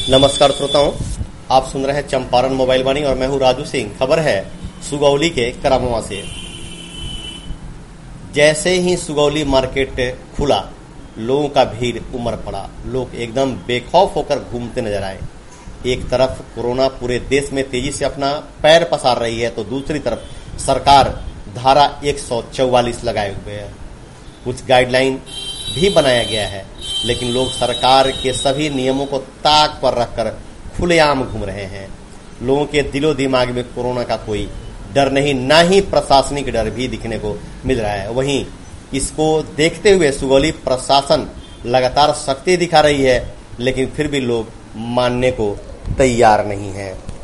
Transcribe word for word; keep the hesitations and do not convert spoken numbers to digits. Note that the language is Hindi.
नमस्कार श्रोताओं, आप सुन रहे हैं चंपारण मोबाइल वाणी और मैं हूं राजू सिंह। खबर है सुगौली के करामुआ से। जैसे ही सुगौली मार्केट खुला, लोगों का भीड़ उमड़ पड़ा। लोग एकदम बेखौफ होकर घूमते नजर आए। एक तरफ कोरोना पूरे देश में तेजी से अपना पैर पसार रही है, तो दूसरी तरफ सरकार धारा एक सौ चौवालीस लगाए हुए है। कुछ गाइडलाइन भी बनाया गया है, लेकिन लोग सरकार के सभी नियमों को ताक पर रखकर खुलेआम घूम रहे हैं। लोगों के दिलो दिमाग में कोरोना का कोई डर नहीं, ना ही प्रशासनिक डर भी दिखने को मिल रहा है। वहीं इसको देखते हुए सुगौली प्रशासन लगातार सख्ती दिखा रही है, लेकिन फिर भी लोग मानने को तैयार नहीं है।